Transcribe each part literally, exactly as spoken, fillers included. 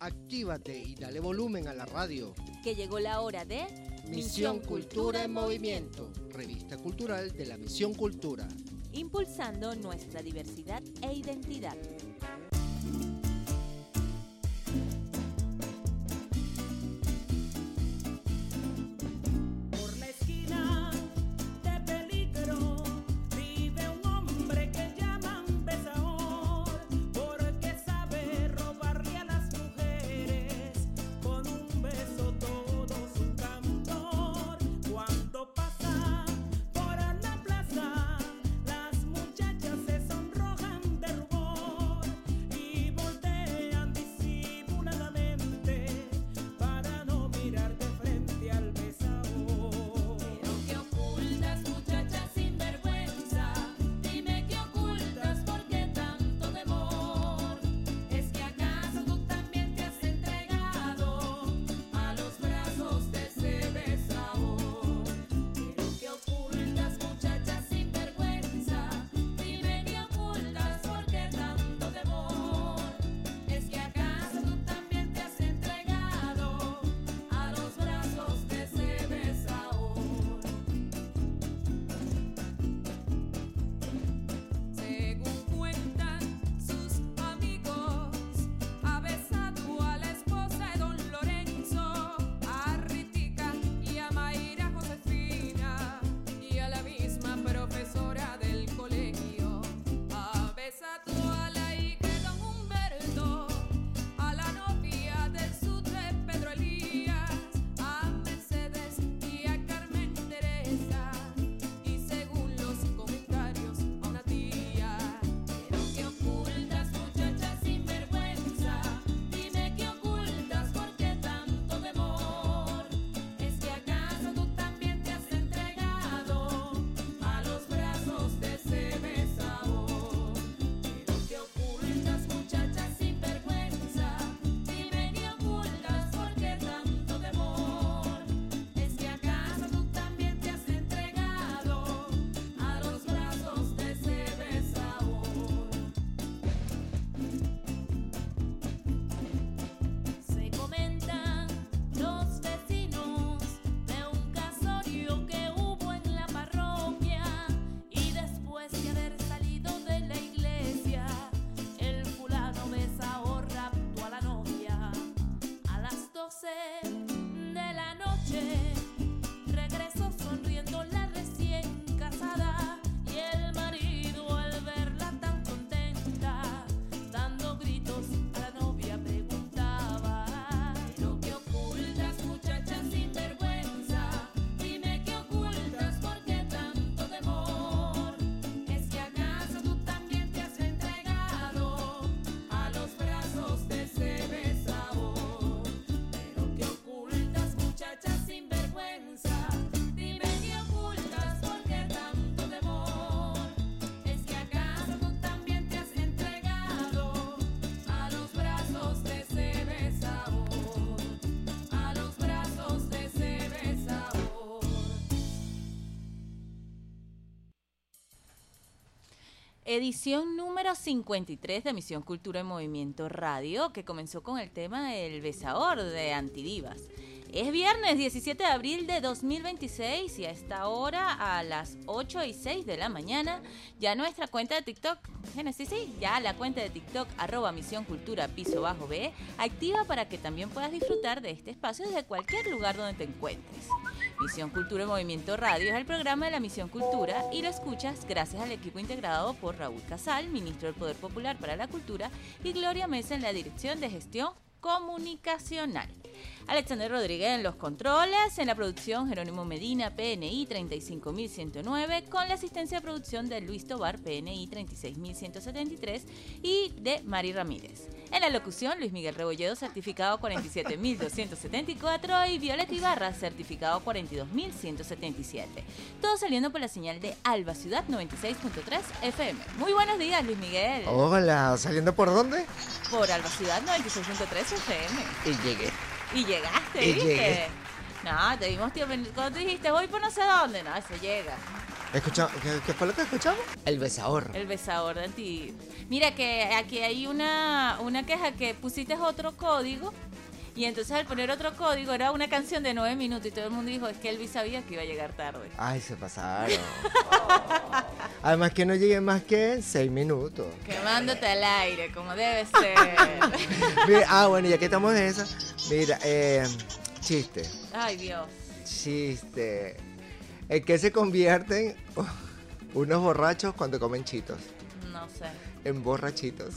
Actívate y dale volumen a la radio. Que llegó la hora de Misión Cultura en Movimiento, revista cultural de la Misión Cultura. Impulsando nuestra diversidad e identidad. Edición número cincuenta y tres de Misión Cultura en Movimiento Radio, que comenzó con el tema El Besador de Antidivas. Es viernes diecisiete de abril de dos mil veintiséis y a esta hora, a las ocho y seis de la mañana, ya nuestra cuenta de TikTok, Génesis, sí, ya la cuenta de TikTok, arroba Misión Cultura piso bajo B, activa para que también puedas disfrutar de este espacio desde cualquier lugar donde te encuentres. Misión Cultura en Movimiento Radio es el programa de la Misión Cultura y lo escuchas gracias al equipo integrado por Raúl Casal, ministro del Poder Popular para la Cultura, y Gloria Mesa en la Dirección de Gestión Comunicacional. Alexander Rodríguez en los controles, en la producción Jerónimo Medina, P N I treinta y cinco mil ciento nueve, con la asistencia de producción de Luis Tobar, P N I treinta y seis mil ciento setenta y tres, y de Mari Ramírez. En la locución, Luis Miguel Rebolledo, certificado cuarenta y siete mil doscientos setenta y cuatro, y Violeta Ibarra, certificado cuarenta y dos mil ciento setenta y siete. Todo saliendo por la señal de Alba Ciudad noventa y seis punto tres F M. Muy buenos días, Luis Miguel. Hola, ¿saliendo por dónde? Por Alba Ciudad noventa y seis punto tres F M. Y llegué. Y llegaste, y ¿viste? Llegué. No, te vimos, tío, cuando tú dijiste, voy por no sé dónde, no, se llega. Escucha, ¿qué, ¿Qué fue lo que escuchamos? El besador. El besador de Antidivas. Mira que aquí hay una, una queja que pusiste otro código y entonces al poner otro código era una canción de nueve minutos y todo el mundo dijo, es que Elvis sabía que iba a llegar tarde. Ay, se pasaron. Además que no llegué más que seis minutos. Quemándote al aire, como debe ser. Mira, ah, bueno, ya que estamos en esa, mira, eh, chiste. Ay, Dios. Chiste. ¿En qué se convierten unos borrachos cuando comen chitos? No sé. En borrachitos.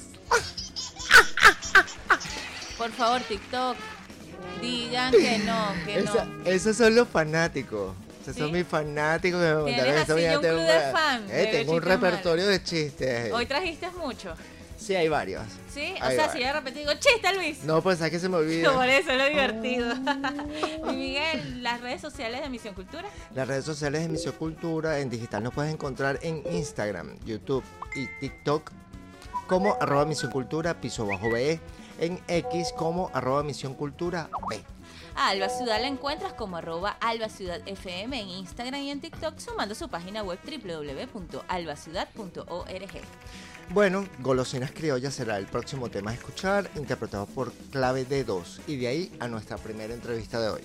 Por favor, TikTok, digan que no, que Esa, no. Esos son los fanáticos. Esos ¿Sí? son mis fanáticos que me mandaron Tienes eso. así Mira, un tengo club de una- fan eh, de tengo un chistes repertorio de chistes. Hoy trajiste mucho, Sí, hay varios. ¿sí? O Hay sea, varios. si yo de repente digo, chiste, Luis. No, pues sabes que se me olvida. Por eso es lo divertido. Y Miguel, las redes sociales de Misión Cultura. Las redes sociales de Misión Cultura en digital nos puedes encontrar en Instagram, YouTube y TikTok como arroba Misión Cultura, piso bajo B, en X como arroba Misión Cultura B. A Alba Ciudad la encuentras como arroba Alba Ciudad F M en Instagram y en TikTok, sumando su página web doble u doble u doble u punto alba ciudad punto org. Bueno, Golosinas Criollas será el próximo tema a escuchar, interpretado por Clave D dos, y de ahí a nuestra primera entrevista de hoy.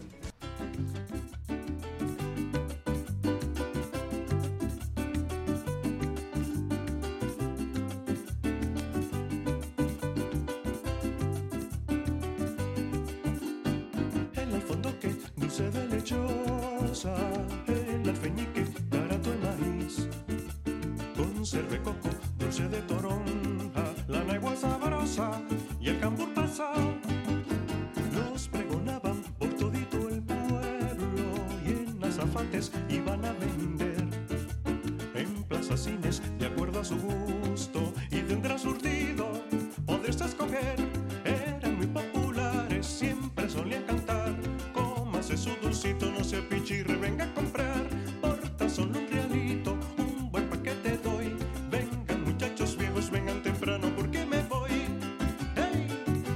El alfondoque, dulce de lechosa, el alfeñique, barato de maíz, conserve coco, dulce de toronja, la naigua sabrosa y el cambur pasado. Los pregonaban por todito el pueblo y en azafates iban a vender. En plazas cines, de acuerdo a su gusto, y de un gran surtido podrías escoger. Eran muy populares, siempre solían cantar. Cómase su dulcito, no se pichirre, venga a comprar. Por tan solo un realito, un buen paquete doy. Vengan muchachos viejos, vengan temprano porque me voy. ¡Hey!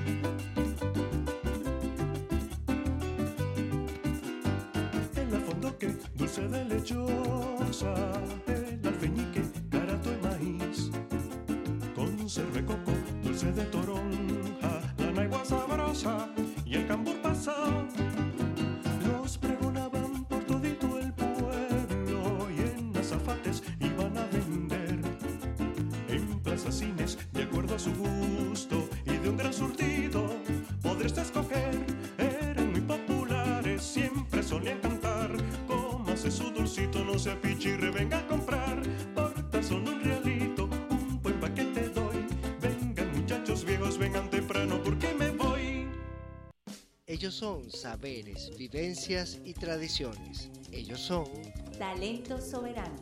El alfondoque, dulce de lechosa, el alfeñique, barato de maíz, conserve coco, dulce de toronja, la naigua sabrosa y el cambur pasado. Los pregonaban por todito el pueblo y en azafates iban a vender. En plazas cines, de acuerdo a su gusto y de un gran surtido, podrías escoger. Eran muy populares, siempre solían cantar. Cómase su dulcito, no se pichirre, venga a comprar. Por tan solo un realito, un buen paquete doy. Vengan muchachos viejos, vengan temprano porque me voy. Ellos son saberes, vivencias y tradiciones. Ellos son Talento soberano.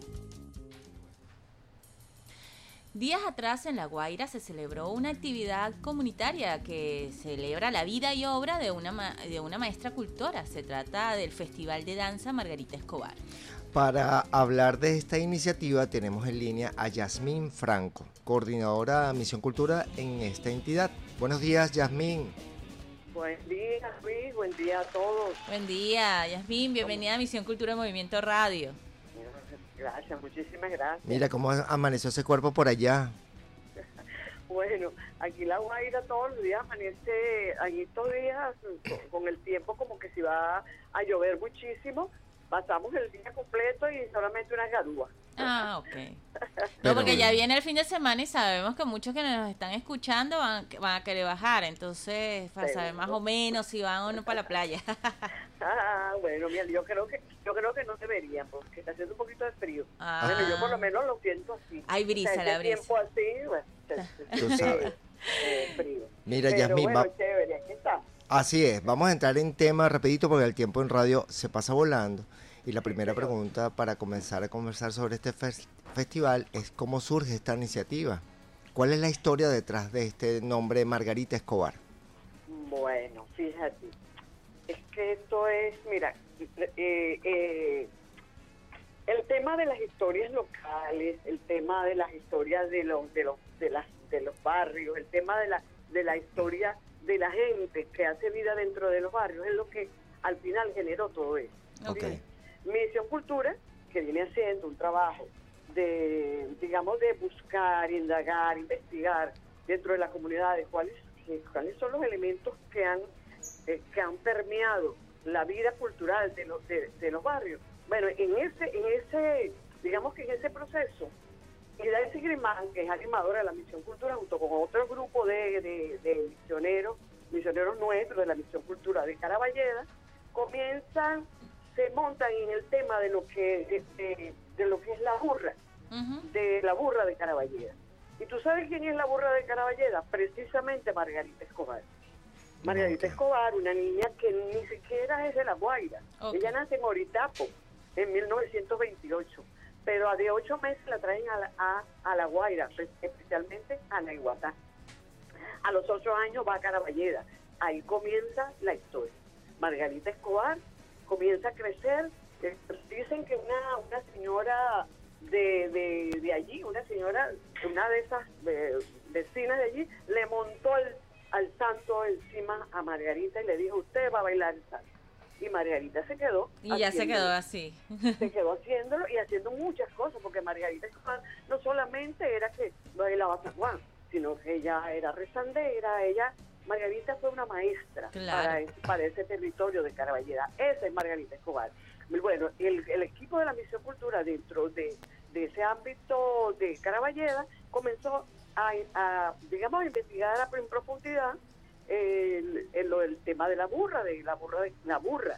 Días atrás en La Guaira se celebró una actividad comunitaria que celebra la vida y obra de una, ma- de una maestra cultora. Se trata del Festival de Danza Margarita Escobar. Para hablar de esta iniciativa tenemos en línea a Yasmín Franco, coordinadora de Misión Cultura en esta entidad. Buenos días, Yasmín. Buen día, Luis. Buen día a todos. Buen día, Yasmín. Bienvenida a Misión Cultura Movimiento Radio. Gracias, muchísimas gracias. Mira cómo amaneció ese cuerpo por allá. Bueno, aquí La Guaira todos los días amanece, en estos días con, con el tiempo como que si va a llover muchísimo, pasamos el día completo y solamente una garúa. Ah, ok. No, Pero- porque ya viene el fin de semana y sabemos que muchos que nos están escuchando van, van a querer bajar, entonces para saber más o menos si van o no para la playa. Ah, bueno, mira, yo creo que yo creo que no deberían, porque está haciendo un poquito de frío. Ah. Bueno, yo por lo menos lo siento así. Hay brisa, O sea, la este brisa. tiempo así, bueno, se- se Tú siente, sabes. eh, frío. Mira, Pero Yasmín, bueno, va- chévere, aquí está. Así es, vamos a entrar en tema rapidito porque el tiempo en radio se pasa volando. Y la primera pregunta para comenzar a conversar sobre este fes- festival es cómo surge esta iniciativa. ¿Cuál es la historia detrás de este nombre Margarita Escobar? Bueno, fíjate, es que esto es, mira, eh, eh, el tema de las historias locales, el tema de las historias de los de los de las de los barrios, el tema de la de la historia de la gente que hace vida dentro de los barrios es lo que al final generó todo eso. Ok. ¿Sí? Misión Cultura que viene haciendo un trabajo de, digamos, de buscar, indagar, investigar dentro de la comunidad de cuáles, cuáles son los elementos que han, eh, que han permeado la vida cultural de los, de, de los barrios. Bueno, en ese, en ese, digamos que en ese proceso, Idaisy Grimán, que es animadora de la Misión Cultura, junto con otro grupo de, de, de misioneros, misioneros nuestros de la Misión Cultura de Caraballeda, comienzan, se montan en el tema de lo que de, de, de lo que es la burra, uh-huh. de la burra de Caraballeda. ¿Y tú sabes quién es la burra de Caraballeda? Precisamente Margarita Escobar. Margarita okay. Escobar, una niña que ni siquiera es de La Guaira. Okay. Ella nace en Oritapo en mil novecientos veintiocho, pero a de ocho meses la traen a la, a, a La Guaira, especialmente a Naiguatá. A los ocho años va a Caraballeda. Ahí comienza la historia. Margarita Escobar comienza a crecer. Eh, dicen que una, una señora de, de, de allí, una señora, una de esas eh, vecinas de allí, le montó el, al santo encima a Margarita y le dijo, usted va a bailar el santo. Y Margarita se quedó. Y ya se quedó así. Se quedó haciéndolo y haciendo muchas cosas, porque Margarita Escobar no solamente era que bailaba San Juan, sino que ella era rezandera, ella, Margarita fue una maestra claro. para, ese, para ese territorio de Caraballeda. Esa es Margarita Escobar. Bueno, el, el equipo de la Misión Cultura dentro de, de ese ámbito de Caraballeda comenzó a, a digamos, a investigar en profundidad el, el, el tema de la burra, de la burra, de la burra.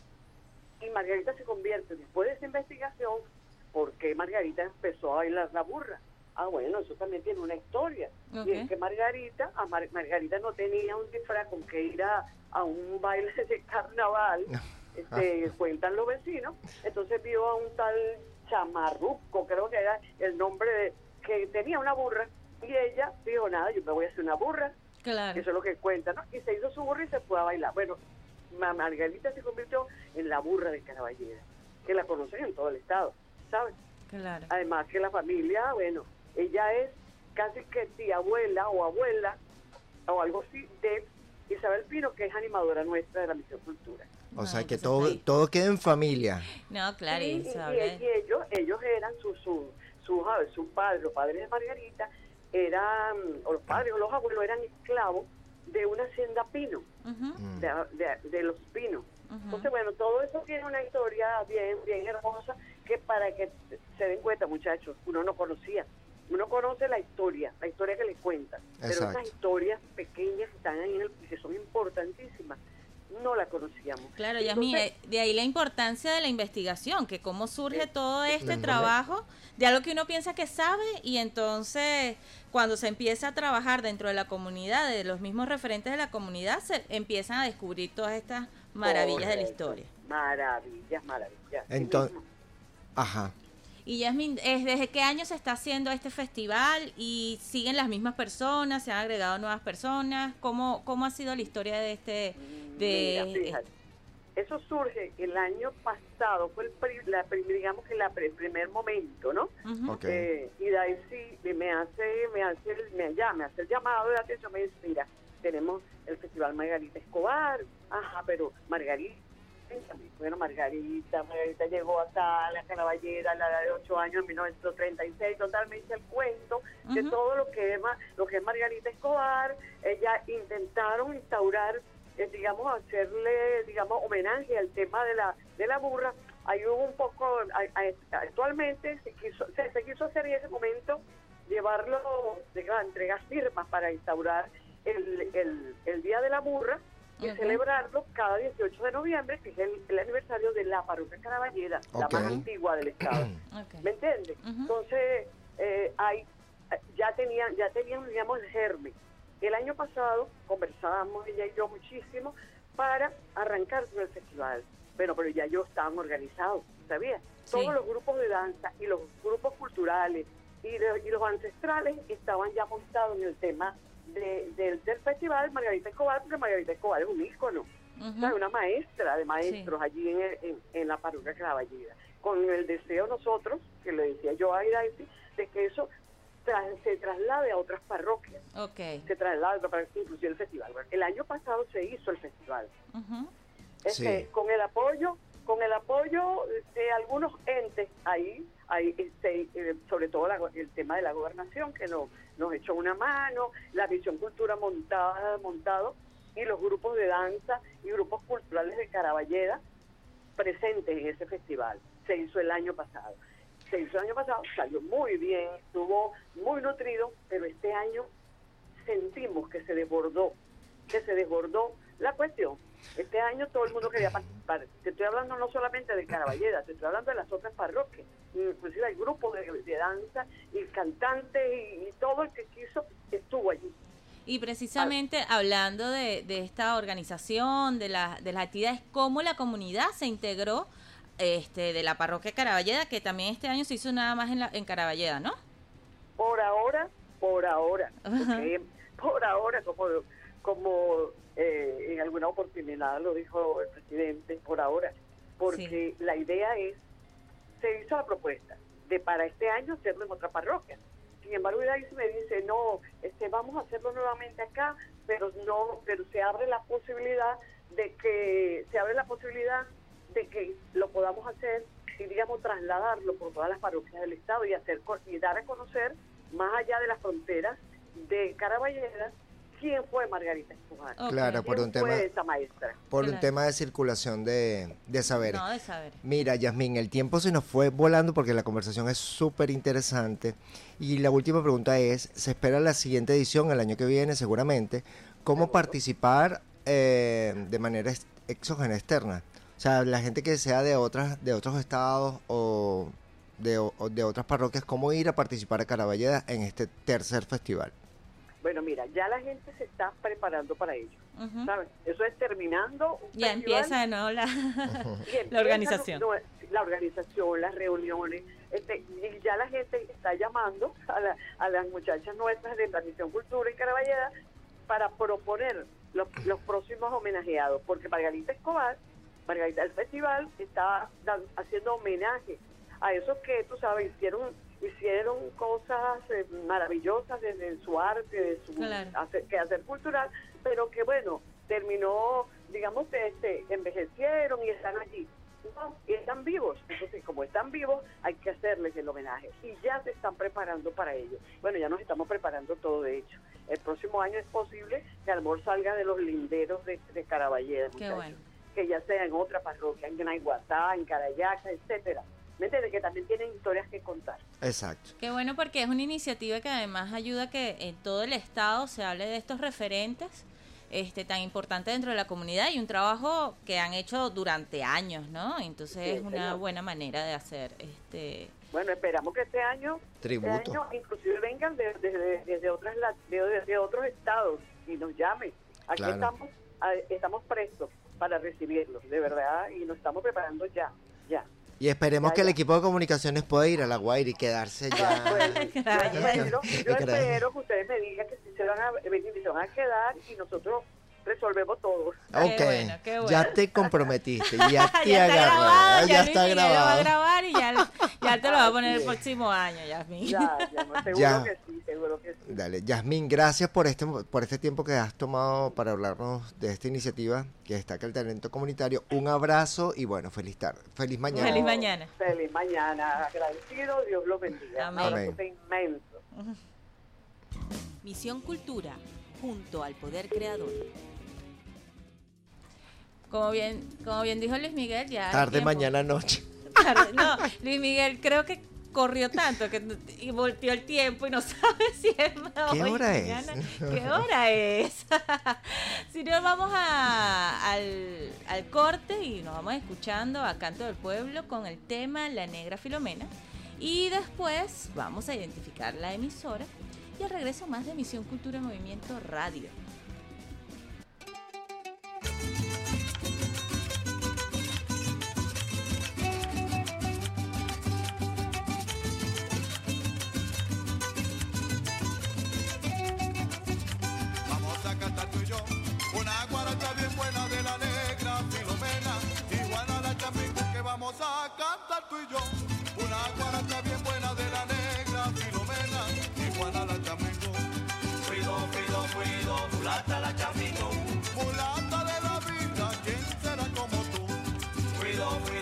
Y Margarita se convierte, después de esa investigación, porque Margarita empezó a bailar la burra. Ah, bueno, eso también tiene una historia. Okay. Y es que Margarita, a Mar, Margarita no tenía un disfraz con que ir a, a un baile de carnaval, este, cuentan los vecinos. Entonces vio a un tal Chamarruco, creo que era el nombre de, que tenía una burra, y ella dijo, nada, yo me voy a hacer una burra. Claro. Eso es lo que cuentan, ¿no? Y se hizo su burra y se fue a bailar. Bueno, Margarita se convirtió en la burra de Caraballeda, que la conocen en todo el estado, ¿sabes? Claro. Además que la familia, bueno, ella es casi que tía abuela o abuela o algo así de Isabel Pino, que es animadora nuestra de la Misión Cultura. O no, sea que todo ahí. todo queda en familia. No, claro, sí, Isabel. Y, y ellos, ellos eran sus su, su, su, su padres, los padres de Margarita, eran, o los padres o los abuelos eran esclavos de una hacienda Pino, uh-huh. de, de, de los Pinos. Uh-huh. Entonces, bueno, todo eso tiene una historia bien, bien hermosa, que para que se den cuenta, muchachos, uno no conocía. Uno conoce la historia, la historia que le cuentan, pero esas historias pequeñas que están ahí en el, que son importantísimas, no la conocíamos. Claro, Yasmín, de ahí la importancia de la investigación, que cómo surge eh, todo este trabajo de algo que uno piensa que sabe, y entonces cuando se empieza a trabajar dentro de la comunidad, de los mismos referentes de la comunidad, se empiezan a descubrir todas estas maravillas Correcto. de la historia. Maravillas, maravillas. Entonces, ajá. Y Yasmín, ¿desde qué año se está haciendo este festival? ¿Y siguen las mismas personas? ¿Se han agregado nuevas personas? ¿Cómo, cómo ha sido la historia de este...? De Mira, fíjate, eso surge el año pasado, fue el, pri, la, digamos que la, el primer momento, ¿no? Uh-huh. Okay. Eh, y de ahí sí me hace, me hace, me, ya, me hace el llamado de atención, me dice, mira, tenemos el Festival Margarita Escobar, ajá, pero Margarita, bueno, Margarita, Margarita llegó hasta la Caraballeda a la edad de ocho años en mil novecientos treinta y seis, totalmente el cuento uh-huh. de todo lo que es lo que es Margarita Escobar. Ella intentaron instaurar, eh, digamos, hacerle, digamos, homenaje al tema de la de la burra. Ahí hubo un poco, a, a, actualmente se quiso, se, se quiso hacer en ese momento, llevarlo, digamos, entregar firmas para instaurar el, el, el Día de la Burra, y okay. celebrarlo cada dieciocho de noviembre, que es el, el aniversario de la parroquia Caraballeda, okay. la más antigua del estado. Okay. ¿Me entiendes? Uh-huh. Entonces, eh, hay, ya tenían, ya tenían, digamos, el germen. El año pasado conversábamos ella y yo muchísimo para arrancar con el festival. Bueno, pero ya yo estaban organizados, ¿sabías? Sí. Todos los grupos de danza y los grupos culturales y, de, y los ancestrales estaban ya montados en el tema De, de, del festival Margarita Escobar, porque Margarita Escobar es un ícono, uh-huh. ¿sabes? Una maestra de maestros sí. allí en, en, en la parroquia Caraballeda, con el deseo nosotros, que le decía yo a Idaisy, de que eso tra- se traslade a otras parroquias, okay. se traslade a otras parroquias, inclusive el festival. El año pasado se hizo el festival, uh-huh. este, sí. con el apoyo con el apoyo de algunos entes ahí, ahí este, eh, sobre todo la, el tema de la gobernación, que nos, nos echó una mano, la Misión Cultura montada, montado, y los grupos de danza y grupos culturales de Caraballeda presentes en ese festival. Se hizo el año pasado. Se hizo el año pasado, salió muy bien, estuvo muy nutrido, pero este año sentimos que se desbordó, que se desbordó la cuestión. Este año todo el mundo quería participar. Te estoy hablando no solamente de Caraballeda, te estoy hablando de las otras parroquias. Inclusive hay grupos de, de danza y cantantes y, y todo el que quiso estuvo allí. Y precisamente ah. hablando de, de esta organización, de, la, de las actividades, cómo la comunidad se integró este, de la parroquia Caraballeda, que también este año se hizo nada más en, la, en Caraballeda, ¿no? Por ahora, por ahora, porque por ahora, como, como eh, en alguna oportunidad lo dijo el presidente, por ahora, porque sí. La idea es, se hizo la propuesta de para este año hacerlo en otra parroquia. Sin embargo, ahí me dice, no, este, vamos a hacerlo nuevamente acá, pero no, pero se abre la posibilidad de que, se abre la posibilidad de que lo podamos hacer y, digamos, trasladarlo por todas las parroquias del Estado y hacer y dar a conocer, más allá de las fronteras de Caraballeda, quién fue Margarita Escobar. Okay. Claro, por un tema fue esa maestra. Por claro. un tema de circulación de, de saberes. No, de saber. Mira, Yasmín, el tiempo se nos fue volando porque la conversación es súper interesante. Y la última pregunta es, ¿se espera la siguiente edición el año que viene seguramente? ¿Cómo Seguro. participar eh, de manera exógena, externa? O sea, la gente que sea de otras de otros estados o de, o de otras parroquias, ¿cómo ir a participar a Caraballeda en este tercer festival? Bueno, mira, ya la gente se está preparando para ello, uh-huh. ¿sabes? Eso es terminando un ya festival, empieza de nuevo la, empieza, la organización. No, la organización, las reuniones, este, y ya la gente está llamando a, la, a las muchachas nuestras de la Misión Cultura en Caraballeda para proponer los, los próximos homenajeados, porque Margarita Escobar, Margarita, el festival está dan, haciendo homenaje a esos que, tú sabes, hicieron hicieron cosas eh, maravillosas desde su arte, de su claro. hacer, quehacer cultural, pero que bueno, terminó, digamos, este, envejecieron y están allí. No, y están vivos. Entonces, como están vivos, hay que hacerles el homenaje. Y ya se están preparando para ello. Bueno, ya nos estamos preparando todo, de hecho. El próximo año es posible que el amor salga de los linderos de, de Caraballeda, Qué bueno. Que ya sea en otra parroquia, en Naiguatá, en Carayaca, etcétera. ¿Me entiendes? Que también tienen historias que contar. Exacto. Qué bueno, porque es una iniciativa que además ayuda a que en todo el estado se hable de estos referentes este tan importantes dentro de la comunidad y un trabajo que han hecho durante años, ¿no? Entonces sí, es una señor. buena manera de hacer este. Bueno, esperamos que este año, tributo. Este año inclusive vengan desde de, de, de, de otras de, de otros estados y nos llamen. Aquí claro. estamos estamos prestos para recibirlos, de verdad, y nos estamos preparando ya, ya. Y esperemos ya, que ya. el equipo de comunicaciones pueda ir a La Guaira y quedarse ya. Bueno, yo espero, yo espero que ustedes me digan que si se van a, se van a quedar y nosotros resolvemos todo. Ok, qué bueno, qué bueno. Ya te comprometiste, ya te ya agarré, está grabado, ya, ya está grabado. Ya lo va a grabar y ya, ya te lo va a poner el próximo año, Yasmín. Ya, ya, no, seguro ya. que sí, seguro que sí. Dale, Yasmín, gracias por este por este tiempo que has tomado para hablarnos de esta iniciativa que destaca el talento comunitario. Un abrazo y bueno, feliz tarde, feliz mañana. Feliz mañana. Feliz mañana, agradecido, Dios los bendiga. Amén. Un abrazo inmenso. Misión Cultura, junto al Poder Creador. Como bien, como bien dijo Luis Miguel, ya tarde, tiempo. mañana, noche. Tarde, no, Luis Miguel creo que corrió tanto que y volteó el tiempo y no sabe si es ¿Qué hoy, hora mañana. es? ¿Qué hora es? Si no, vamos a, al, al corte y nos vamos escuchando a Canto del Pueblo con el tema La Negra Filomena. Y después vamos a identificar la emisora y al regreso más de Misión Cultura en Movimiento Radio. Vamos a cantar tú y yo una guaracha bien buena de la Negra Filomena y Juana la Chamingo. Cuido, cuido, cuido, mulata la Chamingo. Mulata de la vida, ¿quién será como tú? Cuido, cuido.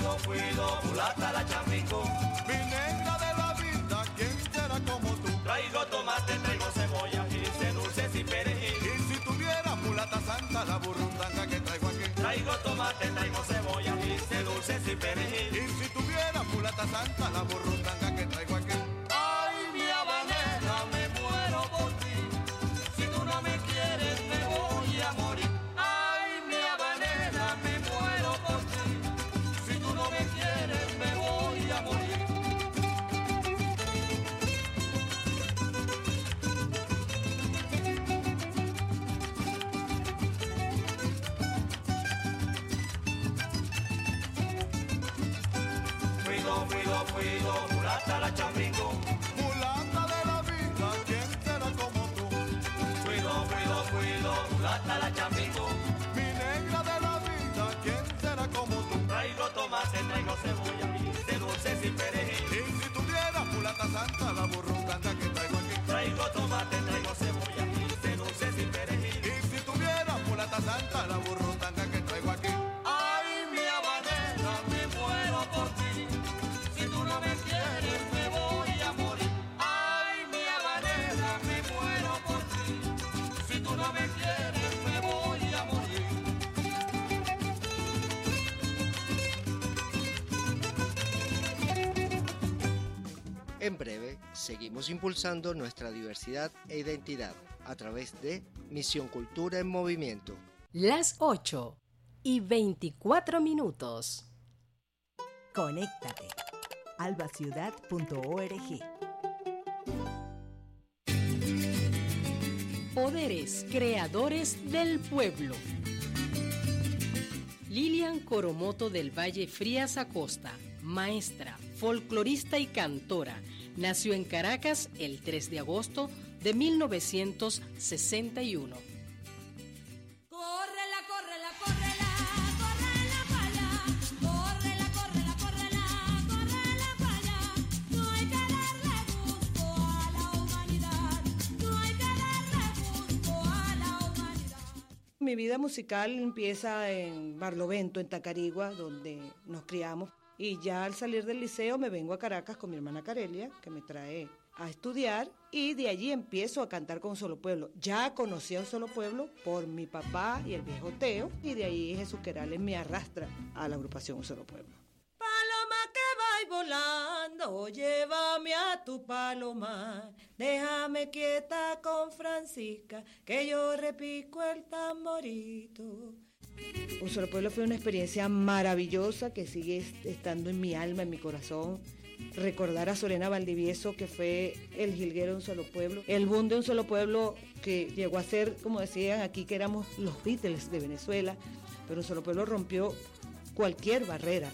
mulata la chambingo. Mi negra de la vida, ¿quién será como tú? Traigo tomate, traigo cebolla, y dulces y perejil. Y si tuviera mulata santa, la burrundanga que traigo aquí. Traigo tomate, traigo cebolla, y dulces y perejil. Y si tuviera mulata santa, la burrundanga que traigo aquí. Ay, mi habanera, me muero por ti. Si tú no me quieres, me voy a morir. Ay, mi habanera, me muero por ti. Si tú no me quieres, me voy a morir. Fuido, fuido, fuido, mulata la chambingo. Mulata de la vida, ¿quién será como tú? Fuido, fuido, fuido, mulata la chambingo. Mi negra de la vida, ¿quién será como tú? Traigo tomate, traigo cebolla, y dulces y perejil. Y si tuviera mulata santa, la burrundanga que traigo aquí. Traigo tomate, traigo cebolla, y dulces y perejil. Y si tuviera mulata santa, la burrundanga que traigo aquí. Ay, mi habanera, me muero por ti. Si tú no me quieres, me voy a morir. Ay, mi habanera, me muero por ti. Si tú no me quieres, me voy a morir. En breve, seguimos impulsando nuestra diversidad e identidad a través de Misión Cultura en Movimiento. Las ocho y veinticuatro minutos. Conéctate. albaciudad punto org. Poderes creadores del pueblo. Lilian Coromoto del Valle Frías Acosta, maestra, folclorista y cantora, nació en Caracas el tres de agosto de mil novecientos sesenta y uno. Córrela, córrela, córrela, córrela para allá. Córrela, córrela, córrela, córrela para allá. No hay que darle gusto a la humanidad. No hay que darle gusto a la humanidad. Mi vida musical empieza en Barlovento, en Tacarigua, donde nos criamos. Y ya al salir del liceo me vengo a Caracas con mi hermana Carelia, que me trae a estudiar, y de allí empiezo a cantar con Un Solo Pueblo. Ya conocí a Un Solo Pueblo por mi papá y el viejo Teo, y de ahí Jesús Querales me arrastra a la agrupación Un Solo Pueblo. Paloma que vais volando, llévame a tu palomar. Déjame quieta con Francisca, que yo repico el tamborito. Un Solo Pueblo fue una experiencia maravillosa que sigue estando en mi alma, en mi corazón. Recordar a Sorena Valdivieso, que fue el jilguero de Un Solo Pueblo, el boom de Un Solo Pueblo, que llegó a ser, como decían aquí, que éramos los Beatles de Venezuela, pero Un Solo Pueblo rompió cualquier barrera.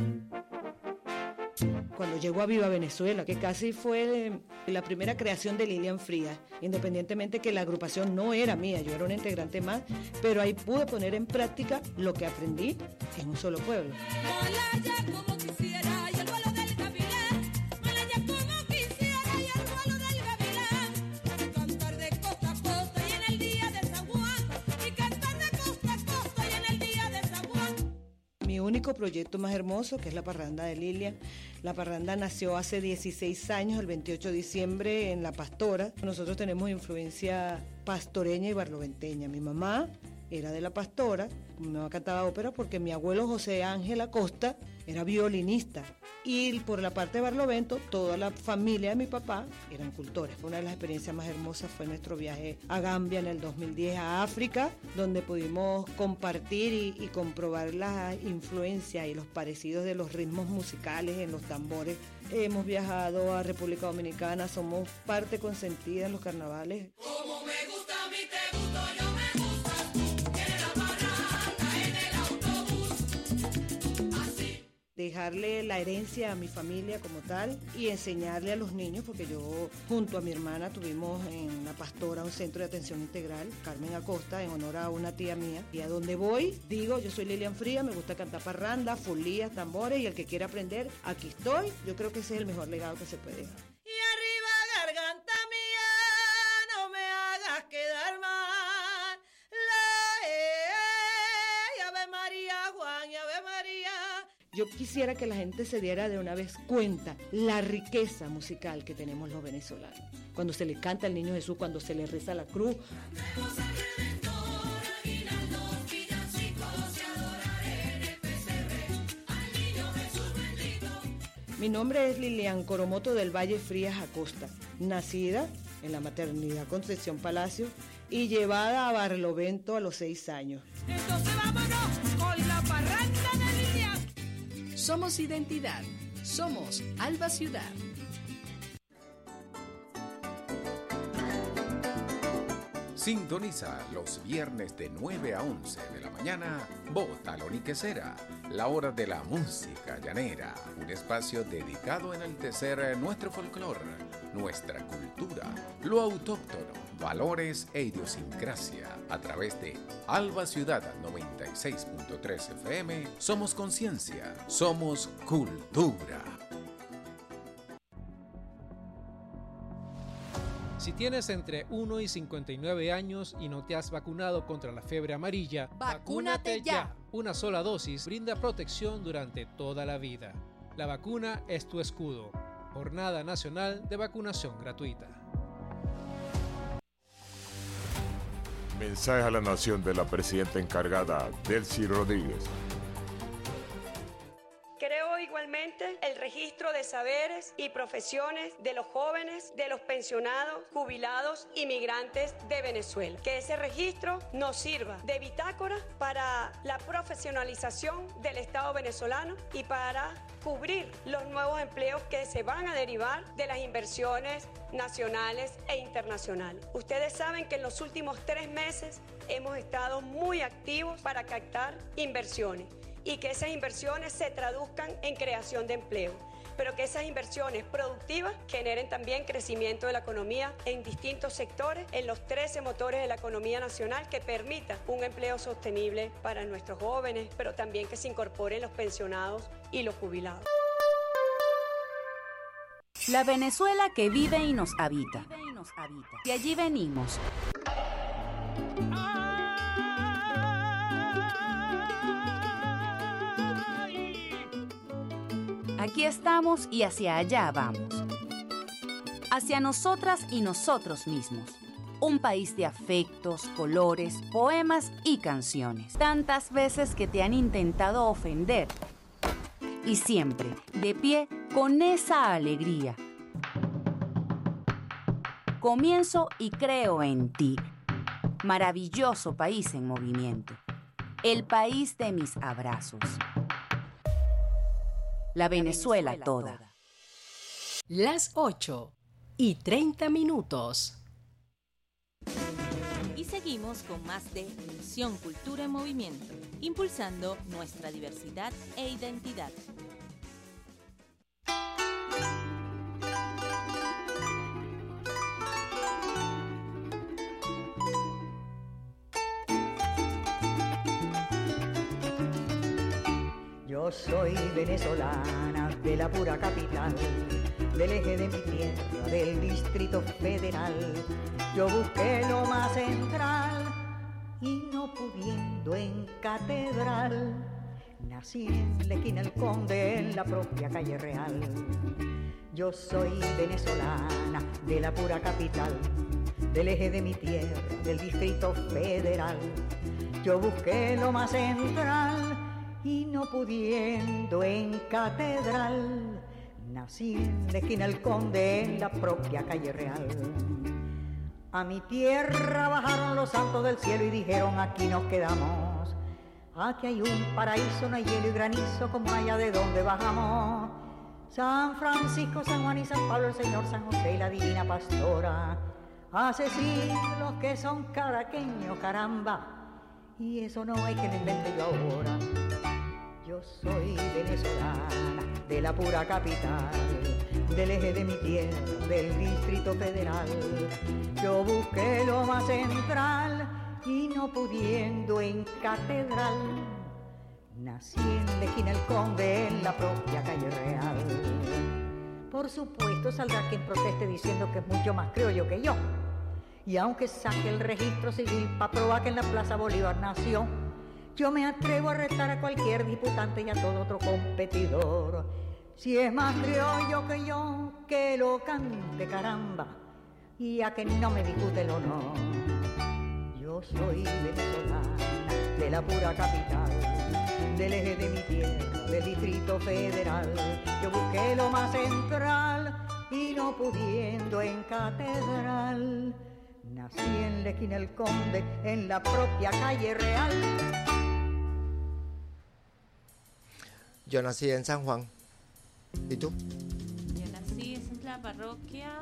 Cuando llegó a Viva Venezuela, que casi fue la primera creación de Lilian Frías, independientemente que la agrupación no era mía, yo era una integrante más, pero ahí pude poner en práctica lo que aprendí en Un Solo Pueblo. Malaya como quisiera y el vuelo del gavilán. Malaya como quisiera y el vuelo del gavilán. Cantar de costa a costa y en el día de San Juan. Y cantar de costa a costa y en el día de San Juan. Mi único proyecto más hermoso, que es la parranda de Lilian. La parranda nació hace dieciséis años, el veintiocho de diciembre, en La Pastora. Nosotros tenemos influencia pastoreña y barloventeña. Mi mamá era de La Pastora, mi mamá cantaba ópera porque mi abuelo José Ángel Acosta era violinista. Y por la parte de Barlovento, toda la familia de mi papá eran cultores. Fue una de las experiencias más hermosas, fue nuestro viaje a Gambia en el dos mil diez, a África, donde pudimos compartir y, y comprobar la influencia y los parecidos de los ritmos musicales en los tambores. Hemos viajado a República Dominicana, somos parte consentida en los carnavales. Como me gusta a mí te gusto, yo me gusta tú. En la parranda, en el autobús. Así. Dejarle la herencia a mi familia como tal y enseñarle a los niños, porque yo junto a mi hermana tuvimos en La Pastora un centro de atención integral, Carmen Acosta, en honor a una tía mía. Y a donde voy, digo, yo soy Lilian Frías, me gusta cantar parranda, fulías, tambores, y el que quiera aprender, aquí estoy. Yo creo que ese es el mejor legado que se puede dejar. Y arriba, garganta mía, no me hagas quedar mal. La, eh, eh, Ave María, Juan y Ave María. Yo quisiera que la gente se diera de una vez cuenta la riqueza musical que tenemos los venezolanos. Cuando se le canta al Niño Jesús, cuando se le reza la cruz. Mi nombre es Lilian Coromoto del Valle Frías Acosta, nacida en la maternidad Concepción Palacio y llevada a Barlovento a los seis años. Entonces vámonos con la parranda de Lilian. Somos identidad. Somos Alba Ciudad. Sintoniza los viernes de nueve a once de la mañana Botalón y Quesera, la hora de la música llanera, un espacio dedicado a enaltecer nuestro folclore, nuestra cultura, lo autóctono, valores e idiosincrasia. A través de Alba Ciudad noventa y seis punto tres F M, somos conciencia, somos cultura. Si tienes entre uno y cincuenta y nueve años y no te has vacunado contra la fiebre amarilla, ¡vacúnate ya! Una sola dosis brinda protección durante toda la vida. La vacuna es tu escudo. Jornada Nacional de Vacunación Gratuita. Mensaje a la nación de la presidenta encargada, Delcy Rodríguez. Creo igualmente el registro de saberes y profesiones de los jóvenes, de los pensionados, jubilados y migrantes de Venezuela. Que ese registro nos sirva de bitácora para la profesionalización del Estado venezolano y para cubrir los nuevos empleos que se van a derivar de las inversiones nacionales e internacionales. Ustedes saben que en los últimos tres meses hemos estado muy activos para captar inversiones y que esas inversiones se traduzcan en creación de empleo, pero que esas inversiones productivas generen también crecimiento de la economía en distintos sectores, en los trece motores de la economía nacional, que permita un empleo sostenible para nuestros jóvenes, pero también que se incorporen los pensionados y los jubilados. La Venezuela que vive y nos habita. De allí venimos. Aquí estamos y hacia allá vamos. Hacia nosotras y nosotros mismos. Un país de afectos, colores, poemas y canciones. Tantas veces que te han intentado ofender. Y siempre, de pie, con esa alegría. Comienzo y creo en ti. Maravilloso país en movimiento. El país de mis abrazos. La Venezuela, Venezuela toda. toda. Las ocho y treinta minutos. Y seguimos con más de Misión Cultura en Movimiento, impulsando nuestra diversidad e identidad. Yo soy venezolana de la pura capital, del eje de mi tierra, del Distrito Federal. Yo busqué lo más central y no pudiendo en catedral, nací en la esquina del Conde, en la propia calle Real. Yo soy venezolana de la pura capital, del eje de mi tierra, del Distrito Federal. Yo busqué lo más central y no pudiendo en catedral, nací en la esquina del Conde, en la propia calle Real. A mi tierra bajaron los santos del cielo y dijeron: aquí nos quedamos. Aquí hay un paraíso, no hay hielo y granizo como allá de donde bajamos. San Francisco, San Juan y San Pablo, el Señor San José y la Divina Pastora. Hace siglos que son caraqueños, caramba. Y eso no hay que lo invente yo ahora. Yo soy venezolana de la pura capital, del eje de mi tierra, del Distrito Federal. Yo busqué lo más central y no pudiendo en catedral, nací en la esquina del Conde, en la propia calle Real. Por supuesto saldrá quien proteste diciendo que es mucho más criollo que yo. Y aunque saque el registro civil para probar que en la Plaza Bolívar nació, Yo me atrevo a retar a cualquier diputante y a todo otro competidor. Si es más criollo que yo, que lo cante, caramba, y a que no me discute el honor. Yo soy venezolana, de la pura capital, del eje de mi tierra, del Distrito Federal. Yo busqué lo más central y no pudiendo en catedral, nací en la esquina del Conde, en la propia calle Real. Yo nací en San Juan. ¿Y tú? Yo nací en la parroquia.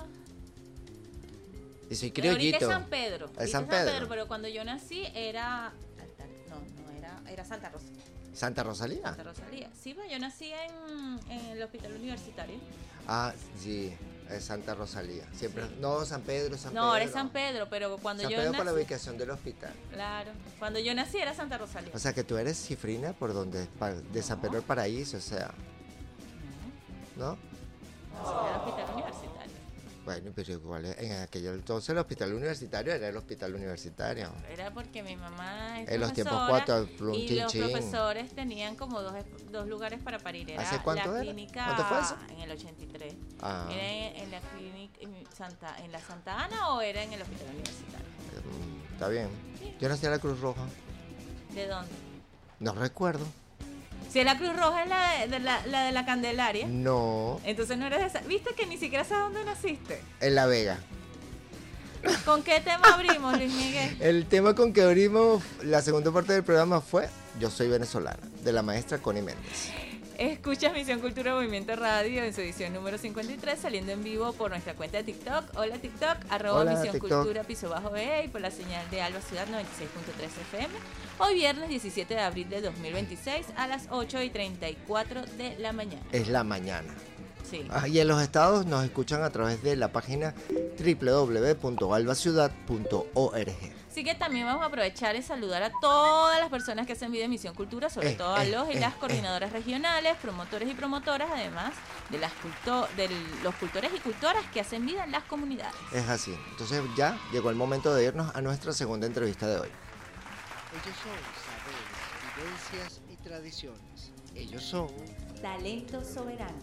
Y soy Pero ahorita criollito. es San Pedro. Es ahorita San es Pedro. Pero cuando yo nací era. No, no era. Era Santa Rosa. Santa Rosalía. Santa Rosalía. Sí, pues yo nací en, en el hospital universitario. Ah, sí, es Santa Rosalía. Siempre. No, San Pedro, San No, Pedro. ahora es San Pedro, pero cuando San yo Pedro nací. por la ubicación del hospital. Claro. Cuando yo nací era Santa Rosalía. O sea que tú eres cifrina por donde, pa- de San Pedro al Paraíso, o sea. ¿No? Era el hospital universitario. Bueno, pero igual en aquel entonces el hospital universitario era el hospital universitario. Era porque mi mamá es En los tiempos profesora cuatro, plum, y chin, los chin. profesores tenían como dos, dos lugares para parir. Era ¿Hace cuánto la era? clínica ¿Cuánto fue eso? en el ochenta y tres. Ah. ¿Era en, en la clínica en Santa, en la Santa Ana o era en el hospital universitario? Mm, Está bien. Yo nací en la Cruz Roja. ¿De dónde? No recuerdo. Si la Cruz Roja es la de, de la, la de la Candelaria, No. entonces no eres de esa. ¿Viste que ni siquiera sabes dónde naciste? En La Vega. ¿Con qué tema abrimos, Luis Miguel? El tema con que abrimos la segunda parte del programa fue Yo soy venezolana, de la maestra Connie Méndez. Escuchas Misión Cultura Movimiento Radio en su edición número cincuenta y tres, saliendo en vivo por nuestra cuenta de TikTok. Hola TikTok, arroba Hola, Misión TikTok. Cultura piso bajo B y por la señal de Alba Ciudad noventa y seis punto tres F M. Hoy viernes diecisiete de abril de dos mil veintiséis a las ocho y treinta y cuatro de la mañana. Es la mañana. Sí. Ah, y en los estados nos escuchan a través de la página doble u doble u doble u punto alba ciudad punto org. Así que también vamos a aprovechar y saludar a todas las personas que hacen vida en Misión Cultura, sobre Eh, todo a eh, los y eh, las eh. coordinadoras regionales, promotores y promotoras, además de las culto de los cultores y cultoras que hacen vida en las comunidades. Es así. Entonces ya llegó el momento de irnos a nuestra segunda entrevista de hoy. Ellos son saberes, vivencias y tradiciones. Ellos son Talento soberano.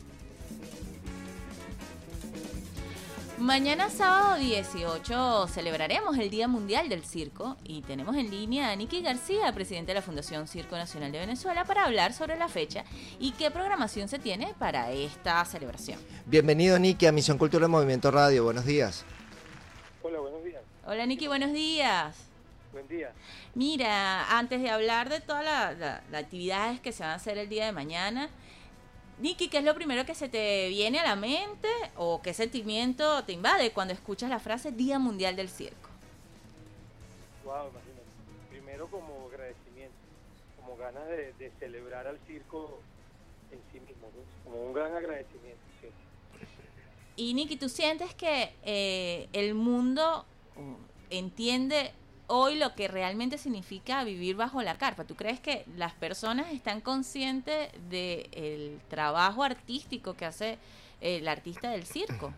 Mañana sábado dieciocho celebraremos el Día Mundial del Circo y tenemos en línea a Nicky García, presidente de la Fundación Circo Nacional de Venezuela, para hablar sobre la fecha y qué programación se tiene para esta celebración. Bienvenido, Nicky, a Misión Cultura Movimiento Radio. Buenos días. Hola, buenos días. Hola Nicky, buenos días. Buen día. Mira, antes de hablar de todas las la, la actividades que se van a hacer el día de mañana, Nicky, ¿qué es lo primero que se te viene a la mente o qué sentimiento te invade cuando escuchas la frase Día Mundial del Circo? Wow, imagínate. Primero como agradecimiento, como ganas de, de celebrar al circo en sí mismo, ¿no? Como un gran agradecimiento, sí. Y Nicky, ¿tú sientes que eh, el mundo uh, entiende hoy lo que realmente significa vivir bajo la carpa? ¿Tú crees que las personas están conscientes del trabajo artístico que hace el artista del circo?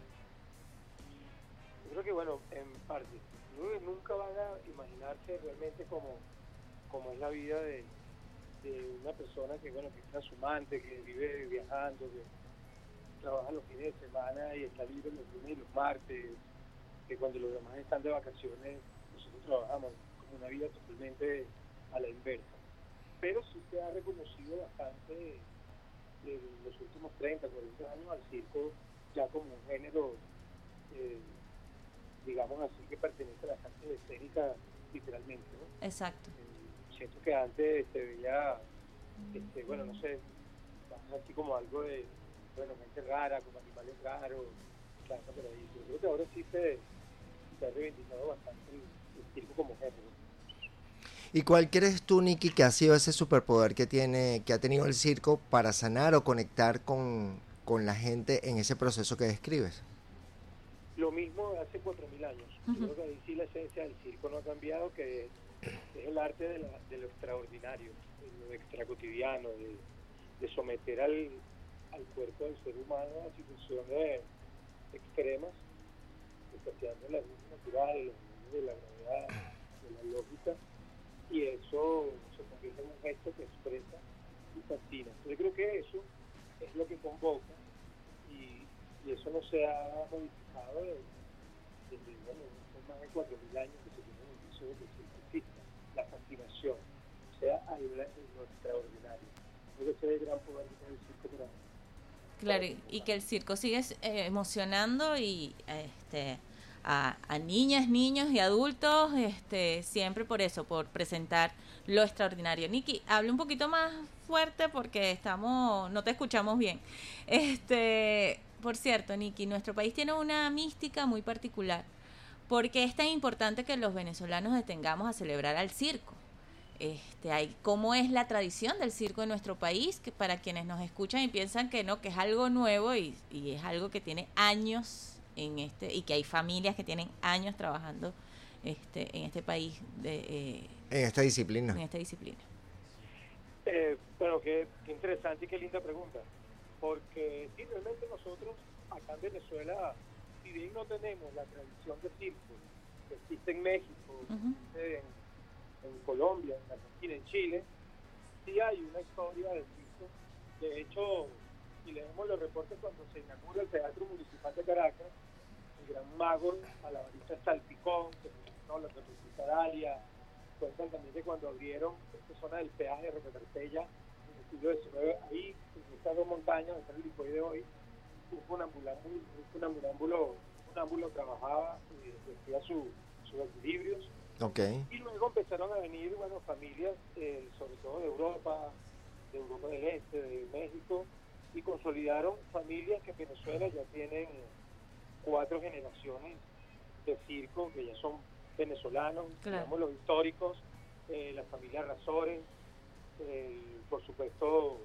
Yo creo que, bueno, en parte, yo creo que nunca van a imaginarse realmente cómo, cómo es la vida de, de una persona que, bueno, que es transhumante, que vive viajando, que trabaja los fines de semana y está libre los lunes y los martes, que cuando los demás están de vacaciones nosotros trabajamos como una vida totalmente a la inversa. Pero sí se ha reconocido bastante en los últimos treinta, cuarenta años al circo ya como un género, eh, digamos así, que pertenece a las artes escénicas literalmente, ¿no? Exacto. Eh, siento que antes se veía, este, bueno, no sé, así como algo de, bueno, gente rara, como animales raros, claro, por ahí. Yo creo que ahora sí se, se ha reivindicado bastante el, el circo como género. ¿Y cuál crees tú, Nicky, que ha sido ese superpoder que tiene, que ha tenido el circo para sanar o conectar con, con la gente en ese proceso que describes? Lo mismo de hace cuatro mil años. Yo creo que ahí sí la esencia del circo no ha cambiado, que es, es el arte de, la, de lo extraordinario, de lo extracotidiano, de, de someter al, al cuerpo del ser humano a situaciones extremas, desafiando la luz natural, de la gravedad, de la lógica, y eso se convierte en un gesto que expresa y fascina. Yo creo que eso es lo que convoca y, y eso no se ha modificado desde, desde bueno, son más de cuatro mil años que se tiene un inicio de que el circo exista, la fascinación, o sea, hay una- en lo extraordinario. Creo que ese es el gran poder que tiene el circo para Claro, y- y que el circo sigue eh, emocionando y este a, a niñas, niños y adultos, este siempre por eso, por presentar lo extraordinario. Nikki, hable un poquito más fuerte porque estamos, no te escuchamos bien. Este, por cierto, Nikki, nuestro país tiene una mística muy particular. ¿Por qué es tan importante que los venezolanos detengamos a celebrar al circo? Este, hay cómo es la tradición del circo en nuestro país, que para quienes nos escuchan y piensan que no, que es algo nuevo y, y es algo que tiene años en este y que hay familias que tienen años trabajando este en este país de eh, En esta disciplina. en esta disciplina. Eh, bueno, qué, qué interesante y qué linda pregunta, porque sí, realmente nosotros acá en Venezuela, si bien no tenemos la tradición de circo que existe en México, que existe en, en Colombia, en Argentina, en Chile, sí hay una historia del circo. De hecho, si leemos los reportes cuando se inaugura el Teatro Municipal de Caracas, el gran mago malabarista Salpicón, que presentó la Torrecita Dalia, cuentan también que cuando abrieron esta zona del peaje de Roca Cartella en el siglo diecinueve, ahí en estas dos montañas, en el Licoy de hoy, un funambulámbulo, un funambulámbulo, un funambulo trabajaba y decía su, sus equilibrios. Ok. Y luego empezaron a venir, bueno, familias, eh, sobre todo de Europa, de Europa del Este, de México, y consolidaron familias que en Venezuela ya tienen cuatro generaciones de circo, que ya son venezolanos, Claro. digamos los históricos, eh, la familia Razores, eh, por supuesto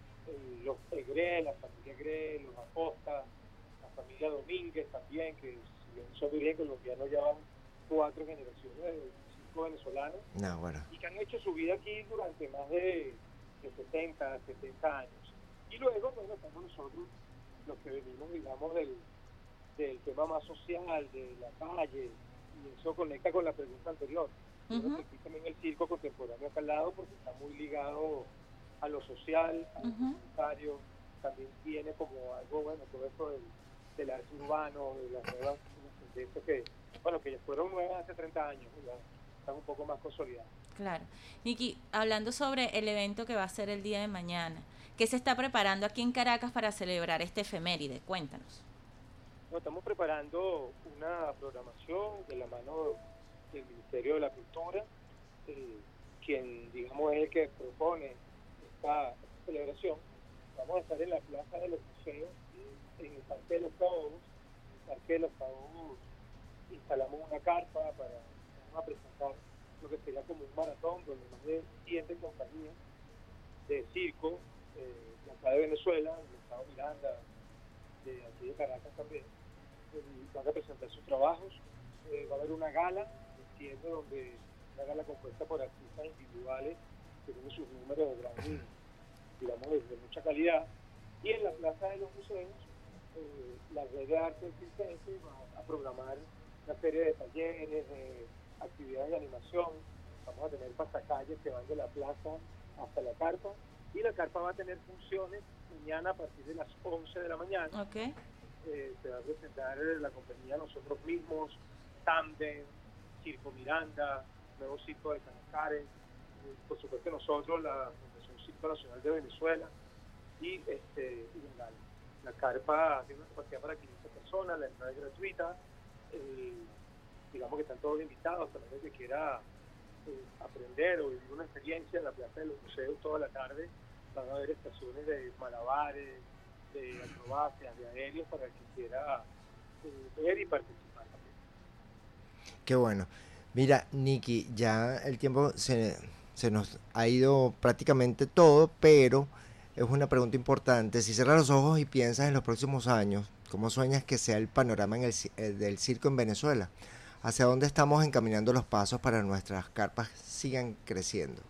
eh, los Egre, la familia Egre, los Acosta, la familia Domínguez también, que si bien son de origen colombiano, ya van cuatro generaciones de circo venezolanos, No, bueno. y que han hecho su vida aquí durante más de, de setenta, setenta años. Y luego, bueno, estamos nosotros, los que venimos, digamos, del, del tema más social, de la calle, y eso conecta con la pregunta anterior. Yo creo que aquí también el circo contemporáneo acá al lado, porque está muy ligado a lo social, a lo comunitario, también tiene como algo, bueno, todo esto del, del arte urbano, de las nuevas tendencias que, bueno, que ya fueron nuevas hace treinta años, ya están un poco más consolidadas. Claro. Nikki, hablando sobre el evento que va a ser el día de mañana, ¿qué se está preparando aquí en Caracas para celebrar este efeméride? Cuéntanos. No, estamos preparando una programación de la mano del Ministerio de la Cultura, eh, quien, digamos, es el que propone esta, esta celebración. Vamos a estar en la Plaza de los Museos, en el Parque de los Caobos. En el Parque de los Caobos instalamos una carpa para vamos a presentar lo que sería como un maratón, donde más de siete compañías de circo, eh, de acá de Venezuela, del estado Miranda, de aquí de Caracas también, van a presentar sus trabajos. Eh, va a haber una gala, entiendo, donde una gala compuesta por artistas individuales que tienen sus números de gran, digamos, de mucha calidad. Y en la Plaza de los Museos, eh, la Red de Arte Circense va a programar una serie de talleres, de actividades de animación. Vamos a tener pasacalles que van de la plaza hasta la carpa, y la carpa va a tener funciones mañana a partir de las once de la mañana. Okay. Eh, se va a presentar la compañía Nosotros Mismos, Tandem, Circo Miranda, Nuevo Circo de Canacares, eh, por supuesto nosotros, la Fundación Circo Nacional de Venezuela, y este y Bengal. La carpa tiene una capacidad para quinientas personas, la entrada es gratuita, eh, digamos que están todos invitados para el que quiera eh, aprender o vivir una experiencia en la Plaza de los Museos toda la tarde. Van a haber estaciones de malabares, de acrobacias, de aéreos, para el que quiera eh, ver y participar también. Qué bueno. Mira, Nikki, ya el tiempo se, se nos ha ido prácticamente todo, pero es una pregunta importante. Si cierras los ojos y piensas en los próximos años, ¿cómo sueñas que sea el panorama en el, el del circo en Venezuela? ¿Hacia dónde estamos encaminando los pasos para que nuestras carpas sigan creciendo?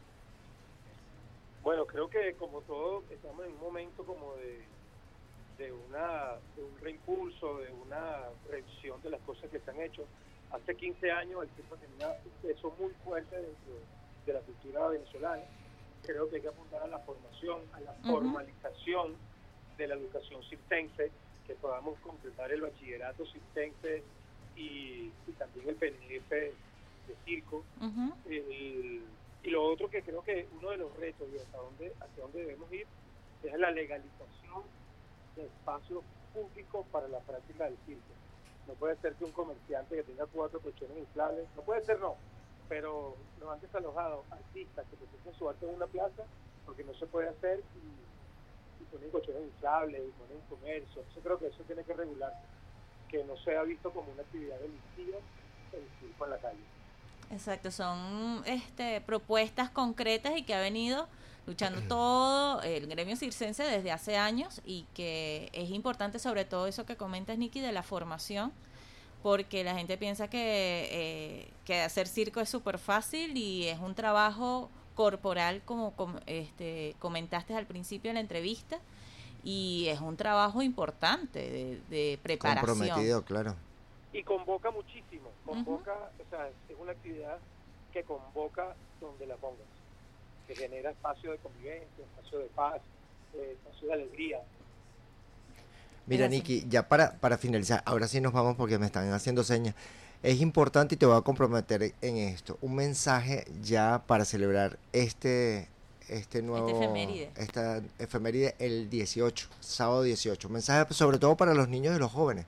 Bueno, creo que como todo, estamos en un momento como de, de, una, de un reimpulso, de una revisión de las cosas que se han hecho. Hace quince años el circo tenía un peso muy fuerte dentro de la cultura venezolana. Creo que hay que apuntar a la formación, a la Ujú. formalización de la educación circense, que podamos completar el bachillerato circense y, y también el P N F de circo. Ujú. El- y lo otro que creo que uno de los retos y hacia dónde, hacia dónde debemos ir es la legalización de espacios públicos para la práctica del circo. No puede ser que un comerciante que tenga cuatro colchones inflables, no puede ser no, pero nos han desalojado artistas que presentan su arte en una plaza porque no se puede hacer y, y ponen colchones inflables y ponen comercio. Yo creo que eso tiene que regularse, que no sea visto como una actividad delictiva el circo en la calle. Exacto, son este, propuestas concretas y que ha venido luchando todo el gremio circense desde hace años y que es importante sobre todo eso que comentas, Nikki, de la formación, porque la gente piensa que, eh, que hacer circo es súper fácil y es un trabajo corporal, como, como este, comentaste al principio de la entrevista, y es un trabajo importante de, de preparación. Comprometido, claro. Y convoca muchísimo, convoca, o sea, es una actividad que convoca donde la pongas, que genera espacio de convivencia, espacio de paz, eh, espacio de alegría. Mira, Gracias. Nikki, ya para, para finalizar, ahora sí nos vamos porque me están haciendo señas. Es importante y te voy a comprometer en esto. Un mensaje ya para celebrar este este nuevo efeméride. esta efeméride el dieciocho, sábado dieciocho. Un mensaje sobre todo para los niños y los jóvenes.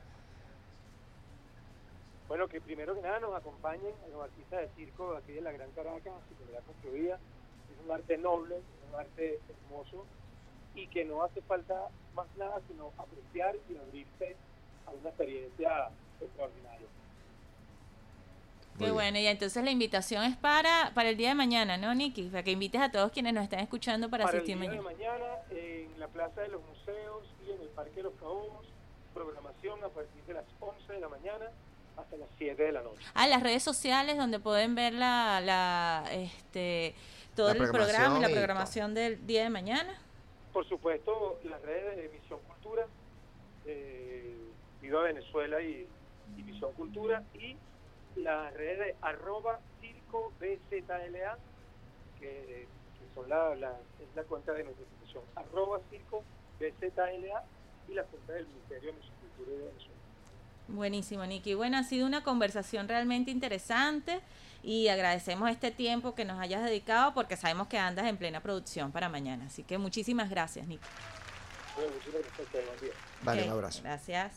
Bueno, que primero que nada nos acompañen a los artistas de circo de aquí de la Gran Caracas, Psicología Construida. Es un arte noble, es un arte hermoso y que no hace falta más nada sino apreciar y abrirse a una experiencia extraordinaria. Qué bueno, y entonces la invitación es para, para el día de mañana, ¿no, Nikki? Para que invites a todos quienes nos están escuchando para, Para el asistir día mañana. de mañana en la Plaza de los Museos y en el Parque de los Caobos, programación a partir de las once de la mañana hasta las siete de la noche. Ah, las redes sociales donde pueden ver la, la este, todo La el programa y la programación y programación del día de mañana. Por supuesto, las redes de Misión Cultura, eh, Viva Venezuela y, y Misión Cultura, y las redes de arroba circo B Z L A, que, que son la, la, es la cuenta de nuestra institución, arroba circo B Z L A, y la cuenta del Ministerio de Misión Cultura y de Venezuela. Buenísimo, Nikki. Bueno, ha sido una conversación realmente interesante y agradecemos este tiempo que nos hayas dedicado porque sabemos que andas en plena producción para mañana. Así que muchísimas gracias, Nikki. Bueno, muchísimas gracias a ustedes, buen día. Vale, Ok, un abrazo. Gracias.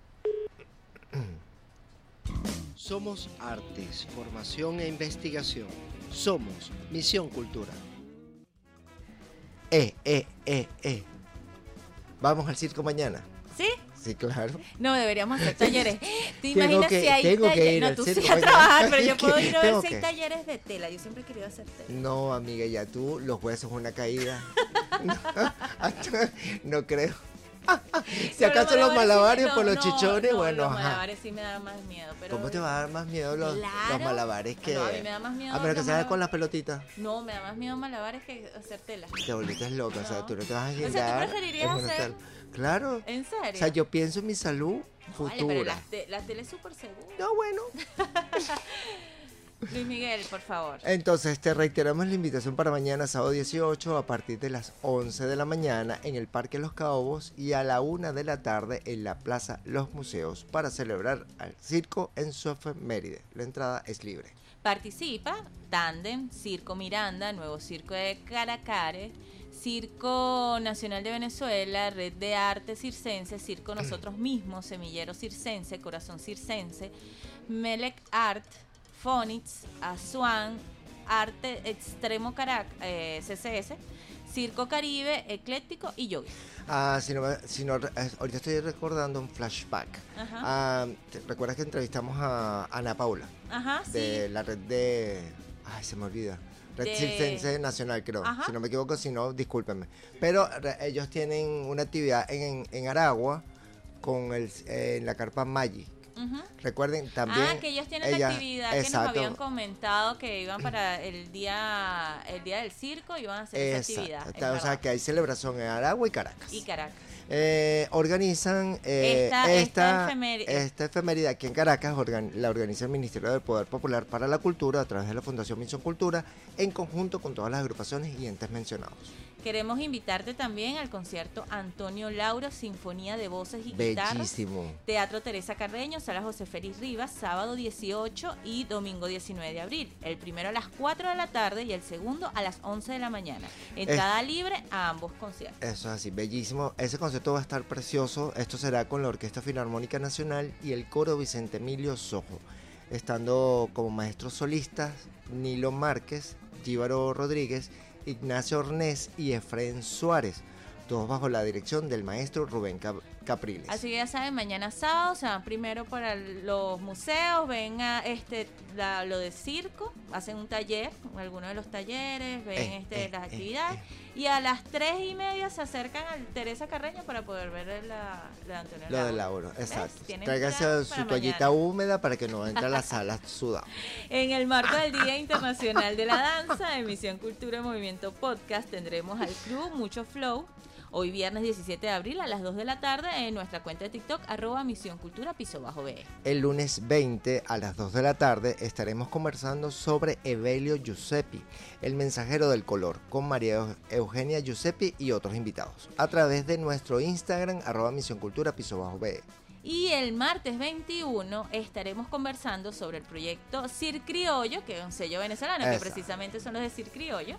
Somos artes, formación e investigación. Somos Misión Cultura. Eh, eh, eh, eh. Vamos al circo mañana. ¿Sí? Sí, claro. No, deberíamos hacer talleres. ¿Te Tengo imaginas que- si hay tengo que talleres? ir No, al tú circo sí a mañana. trabajar, pero yo puedo ir a ver Tengo si hay que. talleres de tela. Yo siempre he querido hacer tela. No, amiga, ya tú, los huesos, una caída. No creo. Si Pero acaso los sí malabares me- por no, los no, chichones, no, bueno, los ajá. malabares sí me dan más miedo. Pero ¿Cómo te va a dar más miedo los, Claro. los malabares que...? No, a mí me da más miedo A menos que los seas malabares. con las pelotitas. No, me da más miedo malabares que hacer tela. Te volviste loca, o sea, tú no te vas a O sea, ¿tú guindar. preferirías en una hacer- tela. Claro. ¿En serio? O sea, yo pienso en mi salud Vale, futura. pero la, te- la tela es súper segura. No, bueno. Luis Miguel, por favor. Entonces, te reiteramos la invitación para mañana, sábado dieciocho, a partir de las once de la mañana en el Parque Los Caobos y a la una de la tarde en la Plaza Los Museos para celebrar al circo en su efeméride. La entrada es libre. Participa Tandem, Circo Miranda, Nuevo Circo de Caracare, Circo Nacional de Venezuela, Red de Arte Circense, Circo Nosotros Mismos, Semillero Circense, Corazón Circense, Melec Art, Phonics, Azuán, Arte Extremo Carac, eh, C C S, Circo Caribe, Ecléctico y Yogi. Ah, si no, me- si no, eh, ahorita estoy recordando un flashback. Ajá. Ah, ¿te- ¿Recuerdas que entrevistamos a Ana Paula? Ajá, sí. De la red de... Ay, se me olvida. Red De- Circense Nacional, creo. Ajá. Si no me equivoco, si no, discúlpenme. Pero re- ellos tienen una actividad en, en Aragua con el, eh, en la carpa Magic. Ujú. Recuerden también. Ah, que ellos tienen ella- la actividad que nos exacto, habían comentado que iban para el día el día del circo, iban a hacer esa exacto. actividad. Está- es o sea verdad. que hay celebración en Aragua y Caracas. Y Caracas. Eh, organizan eh, Esta- esta, esta efeméride. esta efeméride aquí en Caracas, organ- la organiza el Ministerio del Poder Popular para la Cultura a través de la Fundación Misión Cultura en conjunto con todas las agrupaciones y entes mencionados. Queremos invitarte también al concierto Antonio Lauro, Sinfonía de Voces y Guitarras. Bellísimo. Teatro Teresa Carreño, Sala José Félix Rivas, sábado dieciocho y domingo diecinueve de abril. El primero a las cuatro de la tarde y el segundo a las once de la mañana. Entrada libre a ambos conciertos. Eso es así, bellísimo. Ese concierto va a estar precioso. Esto será con la Orquesta Filarmónica Nacional y el coro Vicente Emilio Sojo, estando como maestros solistas Nilo Márquez, Gíbaro Rodríguez, Ignacio Ornés y Efraín Suárez, todos bajo la dirección del maestro Rubén Cap- Capriles. Así que ya saben, mañana sábado se van primero para los museos, ven a este la- lo de circo, hacen un taller, algunos de los talleres, ven Eh, este eh, las eh, actividades y a las tres y media se acercan al Teresa Carreño para poder ver la, la de Antonio Lo Lauro. del Lauro, ¿Ves? exacto. Tienen Tráigase plan su para toallita mañana. húmeda para que no entre a la sala sudado. En el marco del Día Internacional de la Danza, en Misión Cultura y Movimiento Podcast, tendremos al club Mucho Flow, hoy viernes diecisiete de abril a las dos de la tarde en nuestra cuenta de TikTok, arroba Misión Cultura piso bajo B. El lunes veinte a las dos de la tarde estaremos conversando sobre Evelio Giuseppi, el mensajero del color, con María Eugenia Giuseppi y otros invitados, a través de nuestro Instagram, arroba Misión Cultura piso bajo B. Y el martes veintiuno estaremos conversando sobre el proyecto Cir Criollo, que es un sello venezolano, que Exacto. precisamente son los de Cir Criollo,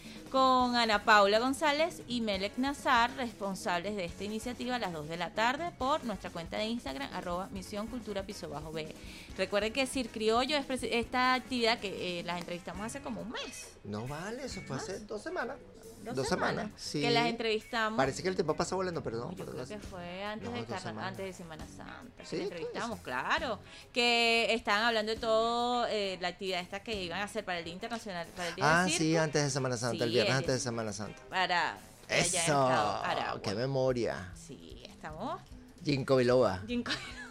con Ana Paula González y Melek Nazar, responsables de esta iniciativa, a las dos de la tarde por nuestra cuenta de Instagram, arroba Misión Cultura piso bajo B. Recuerden que Cir Criollo es preci- esta actividad que eh, las entrevistamos hace como un mes. No vale, eso fue hace dos semanas. Dos, Dos semanas, semanas, sí. que las entrevistamos. Parece que el tiempo pasa volando, perdón. Yo creo que fue antes, No, de, dos carna- semanas. antes de Semana Santa. Que Sí, la entrevistamos, claro. Que estaban hablando de todo, eh, la actividad esta que iban a hacer para el Día Internacional, para el Día Ah, del Circo. sí, antes de Semana Santa, el Sí, viernes el- antes de Semana Santa. Para allá en Eso, Estado Aragua. qué memoria. Sí, estamos. Ginkgo biloba. Ginkgo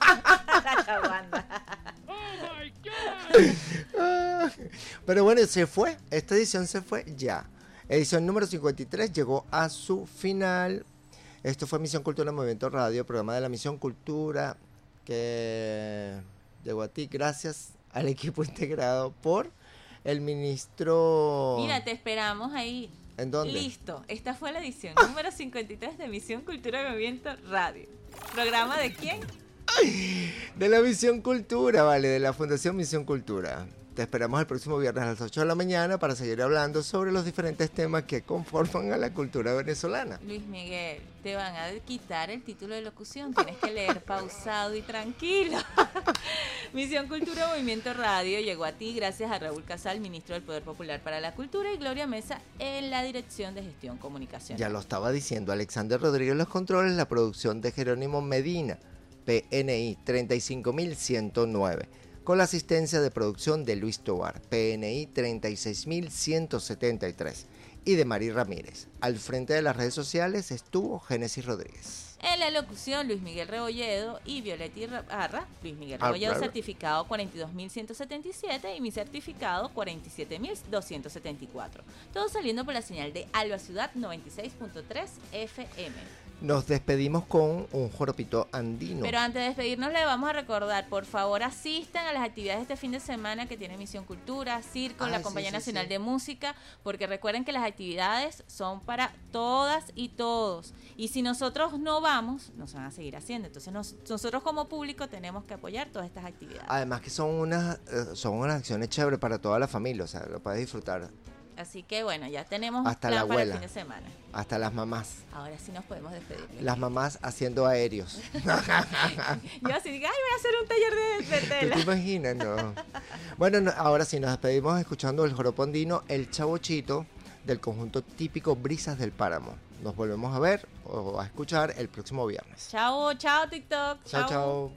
La chaguanda. Ah, Pero bueno, se fue. Esta edición se fue ya. Edición número cincuenta y tres llegó a su final. Esto fue Misión Cultura Movimiento Radio, programa de la Misión Cultura que llegó a ti gracias al equipo integrado por el ministro. Mira, te esperamos ahí. ¿En dónde? Listo. Esta fue la edición número cincuenta y tres de Misión Cultura y Movimiento Radio. ¿Programa de quién? De la Misión Cultura, vale, de la Fundación Misión Cultura. Te esperamos el próximo viernes a las ocho de la mañana para seguir hablando sobre los diferentes temas que conforman a la cultura venezolana. Luis Miguel, te van a quitar el título de locución. Tienes que leer pausado y tranquilo. Misión Cultura Movimiento Radio llegó a ti gracias a Raúl Casal, ministro del Poder Popular para la Cultura, y Gloria Mesa en la Dirección de Gestión Comunicacional. Ya lo estaba diciendo Alexander Rodríguez en los controles, la producción de Jerónimo Medina, P N I treinta y cinco mil ciento nueve, con la asistencia de producción de Luis Tobar, P N I treinta y seis mil ciento setenta y tres, y de Mari Ramírez. Al frente de las redes sociales estuvo Génesis Rodríguez. En la locución, Luis Miguel Rebolledo y Violetti Barra. Luis Miguel Ah, Rebolledo, claro. certificado cuarenta y dos mil ciento setenta y siete y mi certificado cuarenta y siete mil doscientos setenta y cuatro. Todo saliendo por la señal de Alba Ciudad noventa y seis punto tres F M. Nos despedimos con un joropito andino. Pero antes de despedirnos le vamos a recordar, por favor asistan a las actividades de este fin de semana que tiene Misión Cultura, Circo, Ay, la sí, Compañía sí, Nacional sí. de Música, porque recuerden que las actividades son para todas y todos. Y si nosotros no vamos, nos van a seguir haciendo. Entonces nos- nosotros como público tenemos que apoyar todas estas actividades. Además que son unas, eh, son unas acciones chéveres para toda la familia, o sea, lo puedes disfrutar Así que bueno, ya tenemos hasta plan la para el abuela, fin de semana. hasta las mamás. Ahora sí nos podemos despedir. Las mamás haciendo aéreos. Yo así digo, ay, voy a hacer un taller de, de ¿Tú tela. te imaginas? No. Bueno, no, ahora sí, nos despedimos escuchando el joropo andino, el chavochito, del conjunto típico Brisas del Páramo. Nos volvemos a ver o a escuchar el próximo viernes. Chao, chao TikTok. Chao, chao.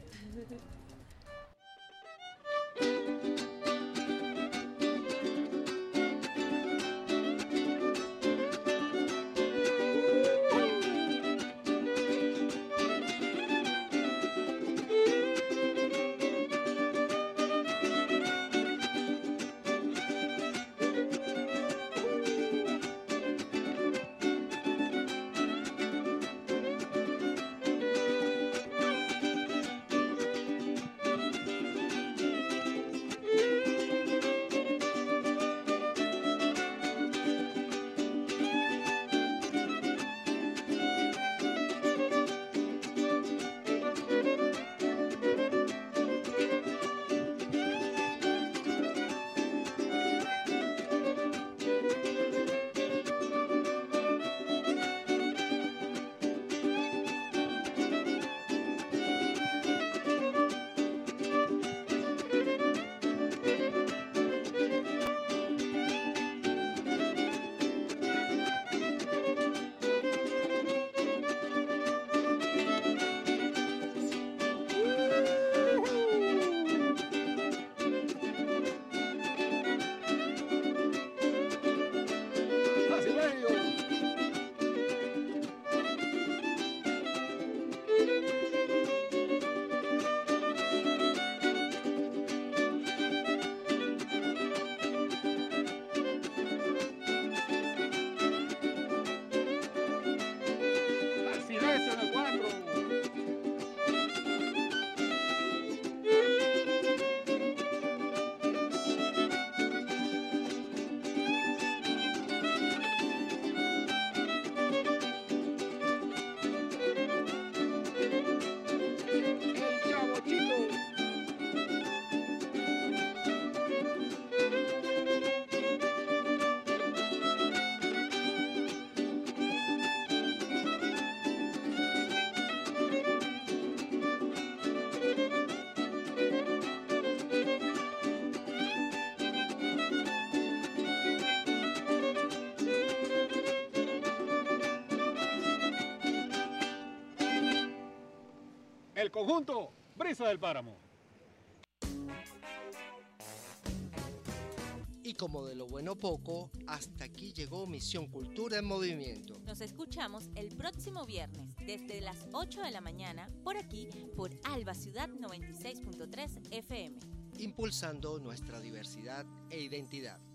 del conjunto Brisa del Páramo. Y como de lo bueno poco, hasta aquí llegó Misión Cultura en Movimiento. Nos escuchamos el próximo viernes desde las ocho de la mañana por aquí, por Alba Ciudad noventa y seis punto tres F M. Impulsando nuestra diversidad e identidad.